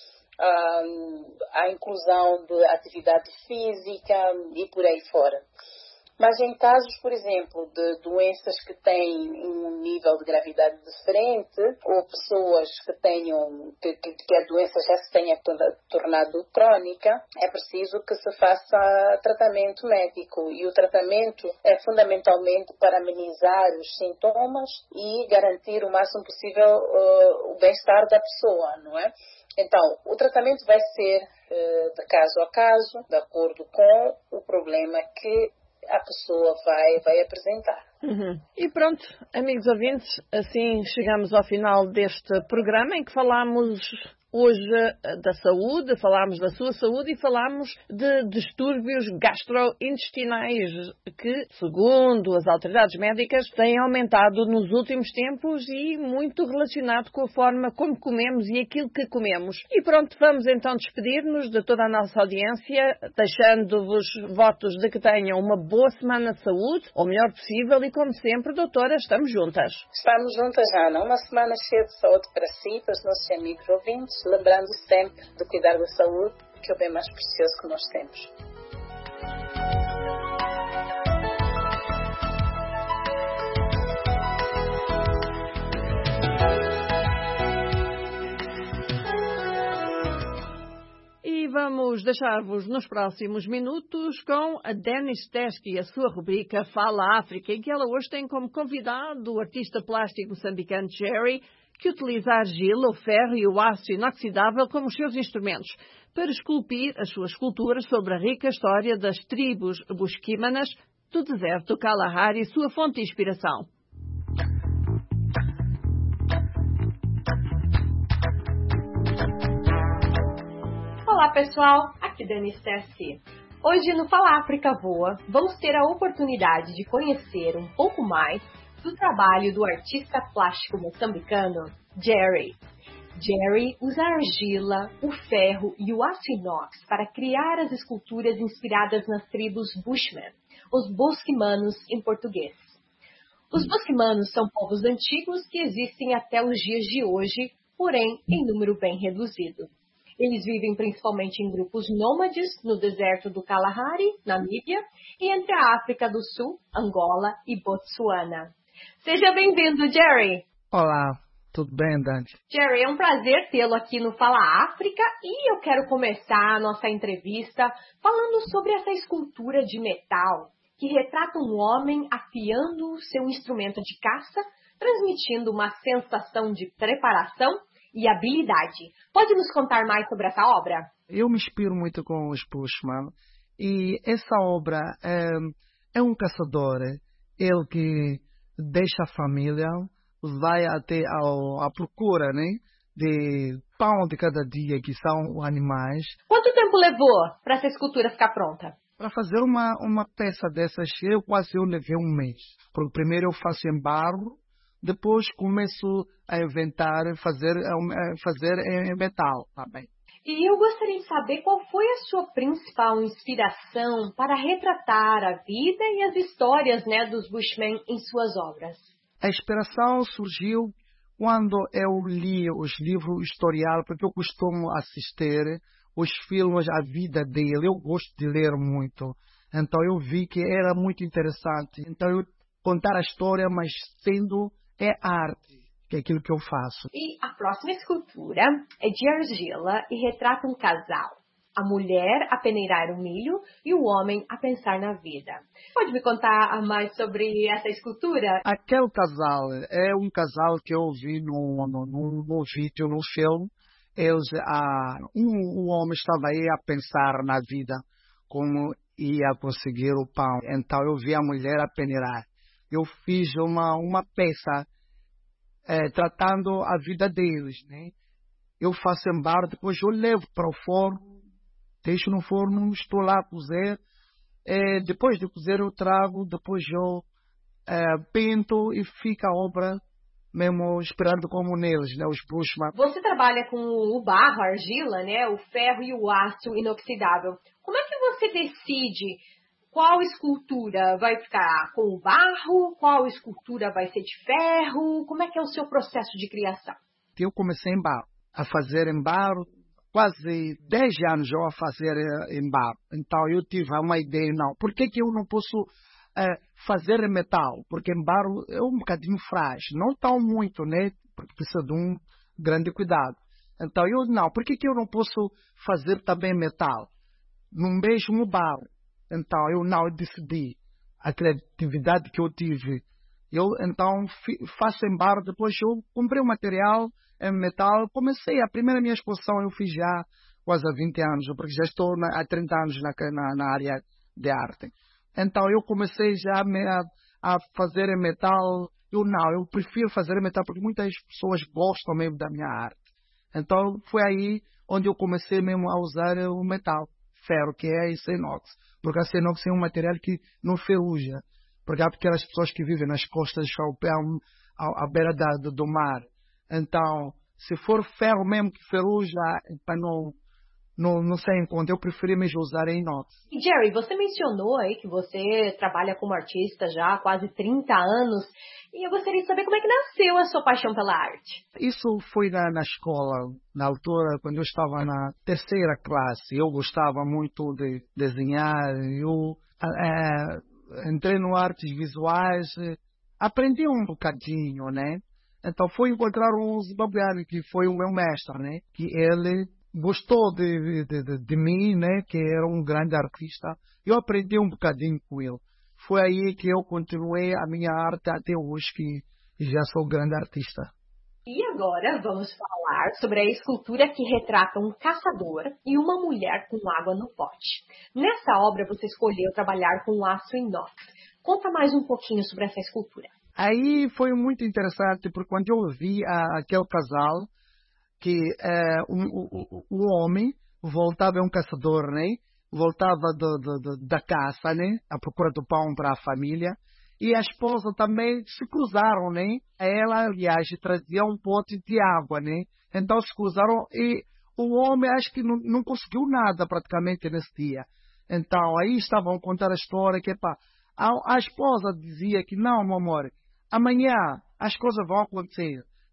a inclusão de atividade física e por aí fora. Mas em casos, por exemplo, de doenças que têm um nível de gravidade diferente, ou pessoas que a doença já se tenha tornado crónica, é preciso que se faça tratamento médico. E o tratamento é fundamentalmente para amenizar os sintomas e garantir o máximo possível o bem-estar da pessoa, não é? Então, o tratamento vai ser de caso a caso, de acordo com o problema que a pessoa vai apresentar. E pronto, amigos ouvintes, assim chegamos ao final deste programa em que falámos hoje da saúde, falámos da sua saúde e falámos de distúrbios gastrointestinais que, segundo as autoridades médicas, têm aumentado nos últimos tempos e muito relacionado com a forma como comemos e aquilo que comemos. E pronto, vamos então despedir-nos de toda a nossa audiência, deixando-vos votos de que tenham uma boa semana de saúde, o melhor possível e, como sempre, doutora, estamos juntas. Estamos juntas, Ana. Uma semana cheia de saúde para si, para os nossos amigos ouvintes, lembrando sempre de cuidar da saúde, que é o bem mais precioso que nós temos. E vamos deixar-vos nos próximos minutos com a Dennis Teskey e a sua rubrica Fala África, em que ela hoje tem como convidado o artista plástico moçambicano Jerry, que utiliza a argila, o ferro e o aço inoxidável como os seus instrumentos para esculpir as suas esculturas sobre a rica história das tribos busquímanas do deserto Kalahari e sua fonte de inspiração. Olá pessoal, aqui Dennis Teskey. Hoje no Fala África Voa, vamos ter a oportunidade de conhecer um pouco mais do trabalho do artista plástico moçambicano Jerry. Jerry usa a argila, o ferro e o aço inox para criar as esculturas inspiradas nas tribos Bushmen, os Bosquimanos em português. Os Bosquimanos são povos antigos que existem até os dias de hoje porém em número bem reduzido. Eles vivem principalmente em grupos nômades no deserto do Kalahari, Namíbia, e entre a África do Sul, Angola e Botsuana. Seja bem-vindo, Jerry! Olá, tudo bem, Dante? Jerry, é um prazer tê-lo aqui no Fala África e eu quero começar a nossa entrevista falando sobre essa escultura de metal que retrata um homem afiando o seu instrumento de caça, transmitindo uma sensação de preparação e habilidade. Pode nos contar mais sobre essa obra? Eu me inspiro muito com os Bushman e essa obra é um caçador, ele que deixa a família, vai até à procura, né, de pão de cada dia, que são animais. Quanto tempo levou para essa escultura ficar pronta? Para fazer uma peça dessas, eu levei um mês. Porque primeiro eu faço em barro, depois começo a inventar, fazer em metal também. E eu gostaria de saber qual foi a sua principal inspiração para retratar a vida e as histórias, né, dos Bushmen em suas obras. A inspiração surgiu quando eu li os livros historiais, porque eu costumo assistir os filmes, a vida dele. Eu gosto de ler muito. Então eu vi que era muito interessante. Então eu contar a história, mas sendo arte, que é aquilo que eu faço. E a próxima escultura é de argila e retrata um casal. A mulher a peneirar o milho e o homem a pensar na vida. Pode me contar mais sobre essa escultura? Aquele casal é um casal que eu vi no vídeo, no filme. O homem estava aí a pensar na vida, como ia conseguir o pão. Então eu vi a mulher a peneirar. Eu fiz uma peça tratando a vida deles, né? Eu faço em barro, depois eu levo para o forno, deixo no forno, estou lá a cozer. Depois de cozer eu trago, depois eu pinto e fica a obra mesmo esperando como neles, né, os Bushman. Você trabalha com o barro, a argila, né, o ferro e o aço inoxidável. Como é que você decide qual escultura vai ficar com o barro, qual escultura vai ser de ferro? Como é que é o seu processo de criação? Eu comecei em barro, a fazer em barro, quase 10 anos já a fazer em barro. Então eu tive uma ideia, por que eu não posso fazer em metal? Porque em barro é um bocadinho frágil, não tão muito, né? Porque precisa de um grande cuidado. Então por que eu não posso fazer também metal? No mesmo barro. Então eu decidi, a criatividade que eu tive, eu então faço em barro, depois eu comprei o material em metal, comecei, a primeira minha exposição eu fiz já quase há 20 anos, porque já estou há 30 anos na área de arte. Então eu comecei já a fazer em metal, eu prefiro fazer em metal porque muitas pessoas gostam mesmo da minha arte. Então foi aí onde eu comecei mesmo a usar o metal, ferro, que é esse inox, porque a inox é um material que não ferruja, porque há aquelas pessoas que vivem nas costas à beira do mar. Então, se for ferro mesmo que ferruja, para não sair em conta, eu preferi mesmo usar em inox. E Jerry, você mencionou aí que você trabalha como artista já há quase 30 anos, e eu gostaria de saber como é que nasceu a sua paixão pela arte. Isso foi na escola, na altura, quando eu estava na terceira classe. Eu gostava muito de desenhar, eu entrei no artes visuais, aprendi um bocadinho, né? Então fui encontrar um zimbabwiano que foi o meu mestre, né? Que ele gostou de mim, né? Que era um grande artista. Eu aprendi um bocadinho com ele. Foi aí que eu continuei a minha arte até hoje, que já sou grande artista. E agora vamos falar sobre a escultura que retrata um caçador e uma mulher com água no pote. Nessa obra você escolheu trabalhar com aço inox. Conta mais um pouquinho sobre essa escultura. Aí foi muito interessante, porque quando eu vi aquele casal, que o homem voltava, é um caçador, né? Voltava da caça, né? À procura do pão para a família. E a esposa também se cruzaram, né? Ela, aliás, trazia um pote de água, né? Então se cruzaram e o homem acho que não conseguiu nada praticamente nesse dia. Então aí estavam a contar a história que a esposa dizia que não, meu amor, amanhã as coisas vão acontecer.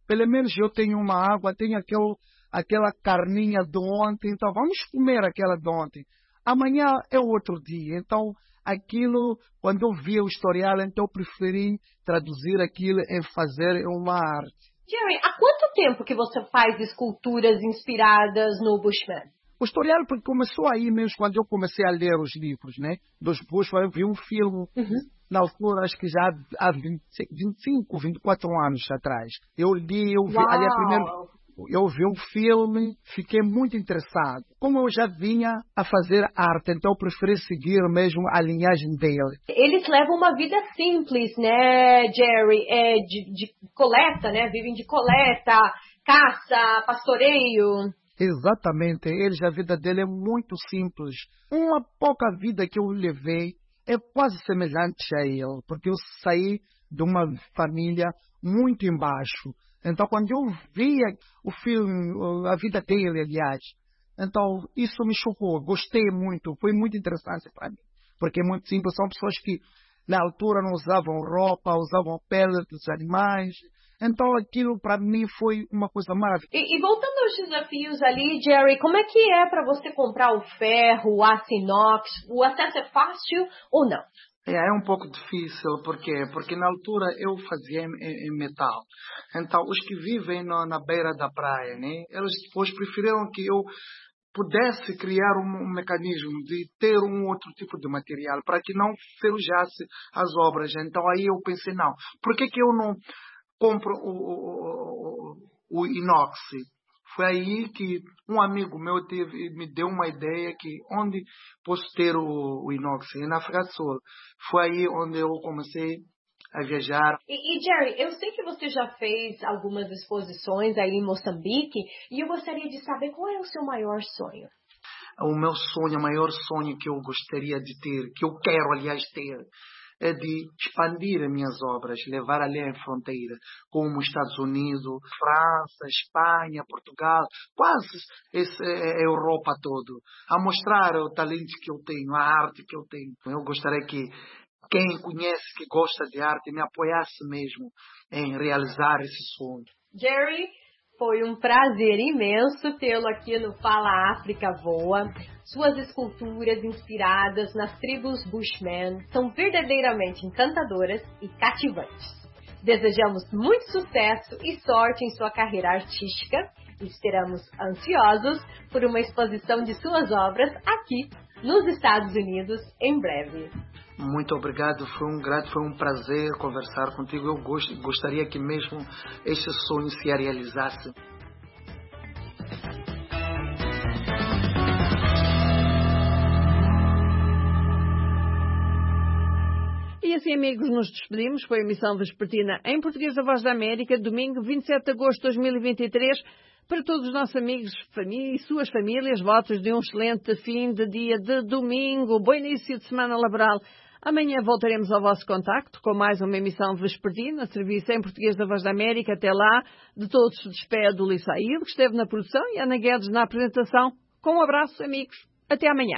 pelo menos eu tenho uma água, tenho aquela carninha de ontem, então vamos comer aquela de ontem. Amanhã é outro dia, então aquilo, quando eu vi o historial, então eu preferi traduzir aquilo e fazer uma arte. Jerry, há quanto tempo que você faz esculturas inspiradas no Bushman? O historial começou aí mesmo, quando eu comecei a ler os livros, né? Dos Bushman, eu vi um filme, na altura, acho que já há 25, 24 anos atrás. Eu vi, ali eu vi um filme, fiquei muito interessado. Como eu já vinha a fazer arte, então eu preferi seguir mesmo a linhagem dele. Eles levam uma vida simples, né, Jerry? De coleta, né? Vivem de coleta, caça, pastoreio. Exatamente. A vida dele é muito simples. Uma pouca vida que eu levei é quase semelhante a ele, porque eu saí de uma família muito embaixo. Então, quando eu via o filme, a vida dele, aliás, então isso me chocou, gostei muito, foi muito interessante para mim. Porque é muito simples, são pessoas que na altura não usavam roupa, usavam pele dos animais. Então aquilo para mim foi uma coisa maravilhosa. E voltando aos desafios ali, Jerry, como é que é para você comprar o ferro, o aço inox? O acesso é fácil ou não? É um pouco difícil, porque na altura eu fazia em metal. Então, os que vivem na beira da praia, né, eles depois preferiram que eu pudesse criar um mecanismo de ter um outro tipo de material para que não ferrujasse as obras. Então, aí eu pensei, não, por que eu não compro o inox? Foi aí que um amigo meu me deu uma ideia que onde posso ter o inox? Na África do Sul. Foi aí onde eu comecei a viajar. E Jerry, eu sei que você já fez algumas exposições aí em Moçambique e eu gostaria de saber qual é o seu maior sonho. O meu sonho, o maior sonho que eu gostaria de ter, que eu quero, aliás, ter, é de expandir as minhas obras, levar além a fronteira, como Estados Unidos, França, Espanha, Portugal, quase a Europa toda, a mostrar o talento que eu tenho, a arte que eu tenho. Eu gostaria que quem conhece, que gosta de arte, me apoiasse mesmo em realizar esse sonho. Jerry, foi um prazer imenso tê-lo aqui no Fala África Voa. Suas esculturas inspiradas nas tribos Bushman são verdadeiramente encantadoras e cativantes. Desejamos muito sucesso e sorte em sua carreira artística e esperamos ansiosos por uma exposição de suas obras aqui nos Estados Unidos em breve. Muito obrigado, foi um prazer conversar contigo. Eu gostaria que mesmo este sonho se realizasse. E assim, amigos, nos despedimos. Foi a emissão vespertina em português da Voz da América, domingo 27 de agosto de 2023. Para todos os nossos amigos e suas famílias, votos de um excelente fim de dia de domingo, bom início de semana laboral. Amanhã voltaremos ao vosso contacto com mais uma emissão vespertina, serviço em português da Voz da América. Até lá, de todos se despede o Luís Saíl, que esteve na produção, e Ana Guedes na apresentação. Com um abraço, amigos. Até amanhã.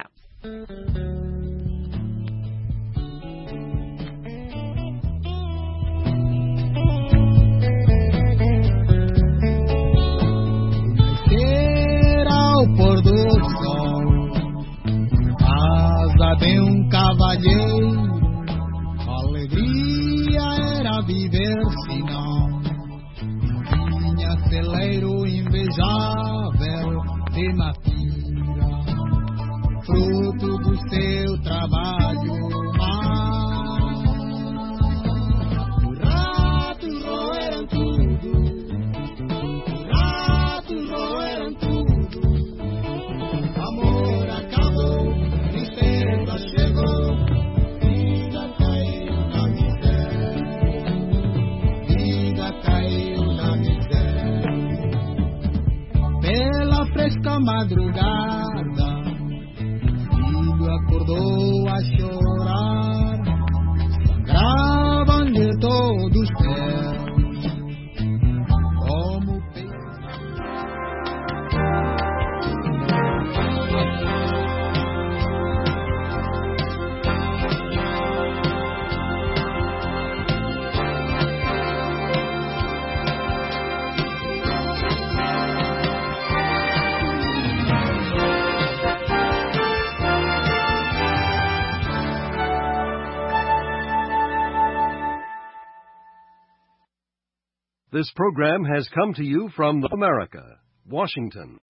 Ao pôr do sol, asa de um cavalheiro, alegria era viver, senão vinha celeiro invejável de natira, fruto do seu trabalho. Os ratos roeram tudo. Madrugada, filho acordou a chorar, sangravam-lhe todos os pés, como This program has come to you from America, Washington.